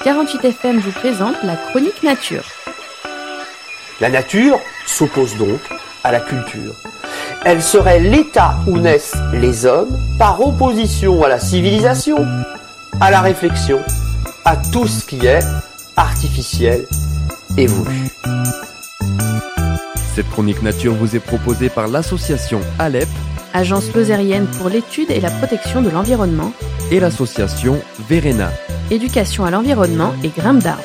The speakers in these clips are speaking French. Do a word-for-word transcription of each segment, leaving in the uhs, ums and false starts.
quarante-huit F M vous présente la chronique nature. La nature s'oppose donc à la culture. Elle serait l'état où naissent les hommes par opposition à la civilisation, à la réflexion, à tout ce qui est artificiel et voulu. Cette chronique nature vous est proposée par l'association ALEP, Agence lozérienne pour l'étude et la protection de l'environnement, et l'association Verena, éducation à l'environnement et grimpe d'arbres.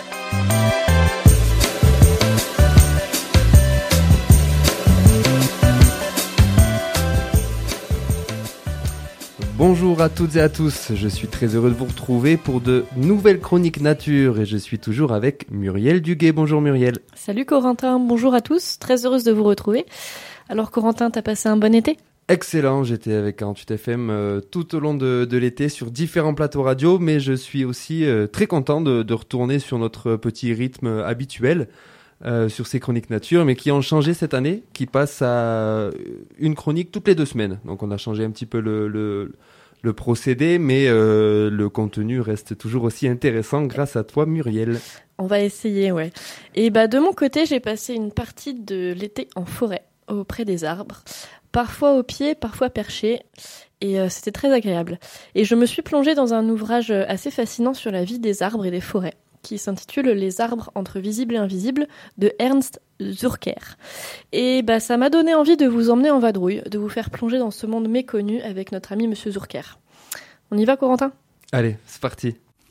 Bonjour à toutes et à tous, je suis très heureux de vous retrouver pour de nouvelles chroniques nature et je suis toujours avec Muriel Duguet. Bonjour Muriel. Salut Corentin, bonjour à tous, très heureuse de vous retrouver. Alors Corentin, t'as passé un bon été ? Excellent, j'étais avec quarante-huit F M euh, tout au long de, de l'été sur différents plateaux radio, mais je suis aussi euh, très content de, de retourner sur notre petit rythme habituel euh, sur ces chroniques nature, mais qui ont changé cette année, qui passe à une chronique toutes les deux semaines. Donc on a changé un petit peu le, le, le procédé, mais euh, le contenu reste toujours aussi intéressant grâce à toi Muriel. On va essayer, ouais. Et bah de mon côté, j'ai passé une partie de l'été en forêt, auprès des arbres. Parfois au pied, parfois perché, et euh, c'était très agréable. Et je me suis plongée dans un ouvrage assez fascinant sur la vie des arbres et des forêts, qui s'intitule « Les arbres entre visibles et invisibles » de Ernst Zürcher. Et bah, ça m'a donné envie de vous emmener en vadrouille, de vous faire plonger dans ce monde méconnu avec notre ami Monsieur Zürcher. On y va, Corentin ? Allez, c'est parti.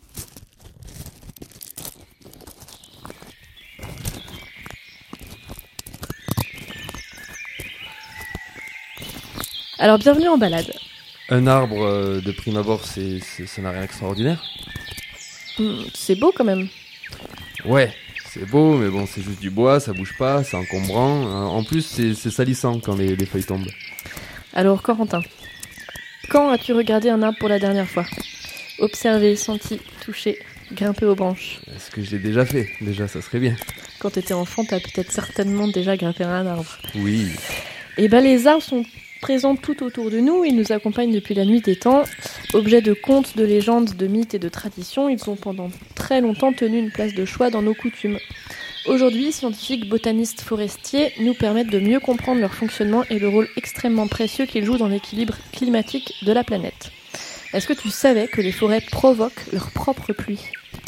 Alors, bienvenue en balade. Un arbre, euh, de prime abord, c'est, c'est, ça n'a rien d'extraordinaire. Mmh, c'est beau quand même. Ouais, c'est beau, mais bon, c'est juste du bois, ça bouge pas, c'est encombrant. En plus, c'est, c'est salissant quand les, les feuilles tombent. Alors, Corentin, quand as-tu regardé un arbre pour la dernière fois ? Observé, senti, touché, grimpé aux branches. Est-ce que je l'ai déjà fait ? Déjà, ça serait bien. Quand t'étais enfant, t'as peut-être certainement déjà grimpé à un arbre. Oui. Et ben, les arbres sont présents tout autour de nous, ils nous accompagnent depuis la nuit des temps. Objets de contes, de légendes, de mythes et de traditions, ils ont pendant très longtemps tenu une place de choix dans nos coutumes. Aujourd'hui, scientifiques, botanistes, forestiers nous permettent de mieux comprendre leur fonctionnement et le rôle extrêmement précieux qu'ils jouent dans l'équilibre climatique de la planète. Est-ce que tu savais que les forêts provoquent leur propre pluie ?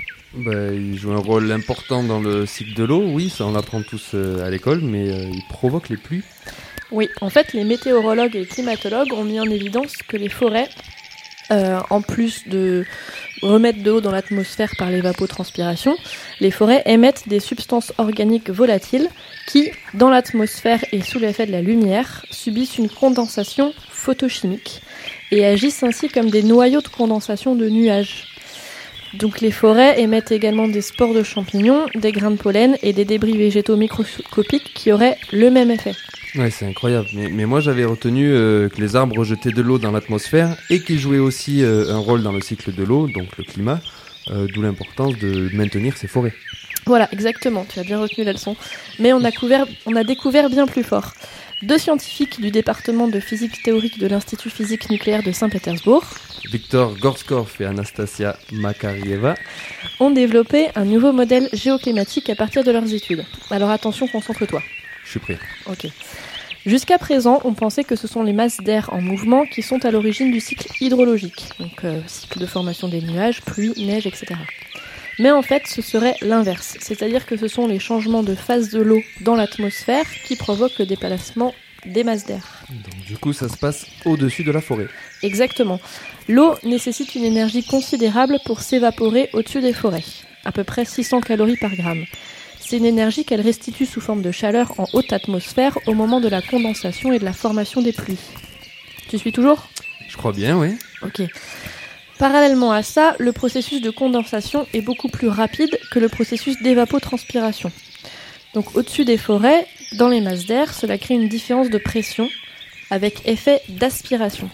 Bah, ils jouent un rôle important dans le cycle de l'eau, oui, ça on l'apprend tous euh, à l'école, mais euh, ils provoquent les pluies. Oui, en fait, les météorologues et les climatologues ont mis en évidence que les forêts, euh, en plus de remettre de l'eau dans l'atmosphère par l'évapotranspiration, les forêts émettent des substances organiques volatiles qui, dans l'atmosphère et sous l'effet de la lumière, subissent une condensation photochimique et agissent ainsi comme des noyaux de condensation de nuages. Donc les forêts émettent également des spores de champignons, des grains de pollen et des débris végétaux microscopiques qui auraient le même effet. Ouais, c'est incroyable. Mais, mais moi, j'avais retenu euh, que les arbres jetaient de l'eau dans l'atmosphère et qu'ils jouaient aussi euh, un rôle dans le cycle de l'eau, donc le climat, euh, d'où l'importance de maintenir ces forêts. Voilà, exactement. Tu as bien retenu la leçon. Mais on a, couvert, on a découvert bien plus fort. Deux scientifiques du département de physique théorique de l'Institut physique nucléaire de Saint-Pétersbourg, Viktor Gorchkov et Anastasia Makarieva, ont développé un nouveau modèle géoclimatique à partir de leurs études. Alors attention, concentre-toi. Je suis prêt. Ok. Jusqu'à présent, on pensait que ce sont les masses d'air en mouvement qui sont à l'origine du cycle hydrologique, donc euh, cycle de formation des nuages, pluie, neige, et cetera. Mais en fait, ce serait l'inverse, c'est-à-dire que ce sont les changements de phase de l'eau dans l'atmosphère qui provoquent le déplacement des masses d'air. Donc du coup, ça se passe au-dessus de la forêt. Exactement. L'eau nécessite une énergie considérable pour s'évaporer au-dessus des forêts, à peu près six cents calories par gramme. C'est une énergie qu'elle restitue sous forme de chaleur en haute atmosphère au moment de la condensation et de la formation des pluies. Tu suis toujours ? Je crois bien, oui. Ok. Parallèlement à ça, le processus de condensation est beaucoup plus rapide que le processus d'évapotranspiration. Donc au-dessus des forêts, dans les masses d'air, cela crée une différence de pression avec effet d'aspiration.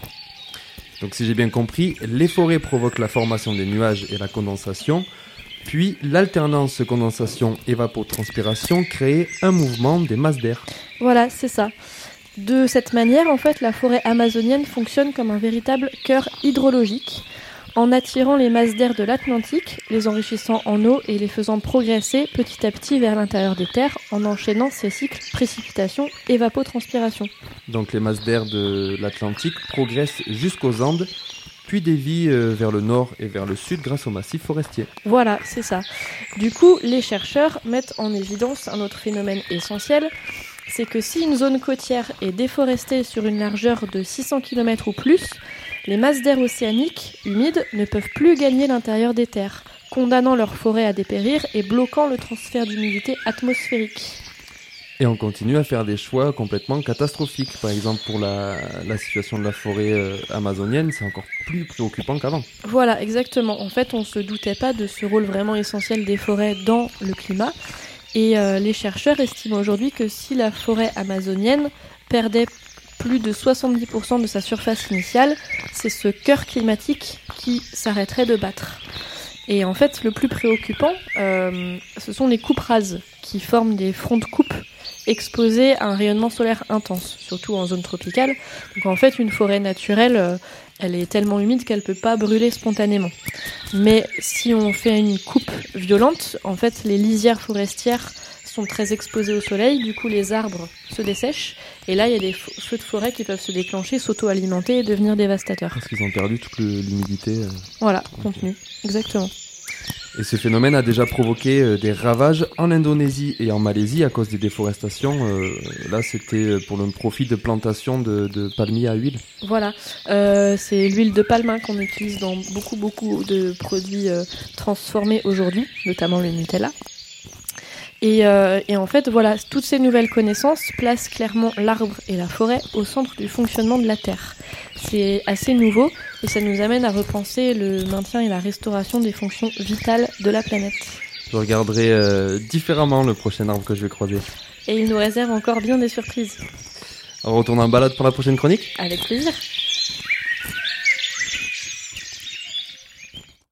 Donc si j'ai bien compris, les forêts provoquent la formation des nuages et la condensation, puis l'alternance condensation-évapotranspiration crée un mouvement des masses d'air. Voilà, c'est ça. De cette manière, en fait, la forêt amazonienne fonctionne comme un véritable cœur hydrologique. en attirant les masses d'air de l'Atlantique, les enrichissant en eau et les faisant progresser petit à petit vers l'intérieur des terres en enchaînant ces cycles précipitation-évapotranspiration. Donc les masses d'air de l'Atlantique progressent jusqu'aux Andes, puis dévient euh, vers le nord et vers le sud grâce au massif forestier. Voilà, c'est ça. Du coup, les chercheurs mettent en évidence un autre phénomène essentiel, c'est que si une zone côtière est déforestée sur une largeur de six cents kilomètres ou plus, les masses d'air océaniques, humides, ne peuvent plus gagner l'intérieur des terres, condamnant leurs forêts à dépérir et bloquant le transfert d'humidité atmosphérique. Et on continue à faire des choix complètement catastrophiques. Par exemple, pour la, la situation de la forêt euh, amazonienne, c'est encore plus préoccupant qu'avant. Voilà, exactement. En fait, on ne se doutait pas de ce rôle vraiment essentiel des forêts dans le climat. Et euh, les chercheurs estiment aujourd'hui que si la forêt amazonienne perdait plus de soixante-dix pour cent de sa surface initiale, c'est ce cœur climatique qui s'arrêterait de battre. Et en fait, le plus préoccupant, euh, ce sont les coupes rases qui forment des fronts de coupe exposés à un rayonnement solaire intense, surtout en zone tropicale. Donc en fait, une forêt naturelle, euh, elle est tellement humide qu'elle peut pas brûler spontanément. Mais si on fait une coupe violente, en fait, les lisières forestières sont très exposées au soleil, du coup les arbres se dessèchent, et là il y a des feux de forêt qui peuvent se déclencher, s'auto-alimenter et devenir dévastateurs. Parce qu'ils ont perdu toute le, l'humidité. Euh... Voilà, contenue, exactement. Et ce phénomène a déjà provoqué euh, des ravages en Indonésie et en Malaisie à cause des déforestations. Euh, là, c'était pour le profit de plantations de, de palmiers à huile. Voilà, euh, c'est l'huile de palme hein, qu'on utilise dans beaucoup beaucoup de produits euh, transformés aujourd'hui, notamment le Nutella. Et, euh, et en fait, voilà, toutes ces nouvelles connaissances placent clairement l'arbre et la forêt au centre du fonctionnement de la Terre. C'est assez nouveau et ça nous amène à repenser le maintien et la restauration des fonctions vitales de la planète. Je regarderai euh, différemment le prochain arbre que je vais croiser. Et il nous réserve encore bien des surprises. On retourne en balade pour la prochaine chronique ? Avec plaisir.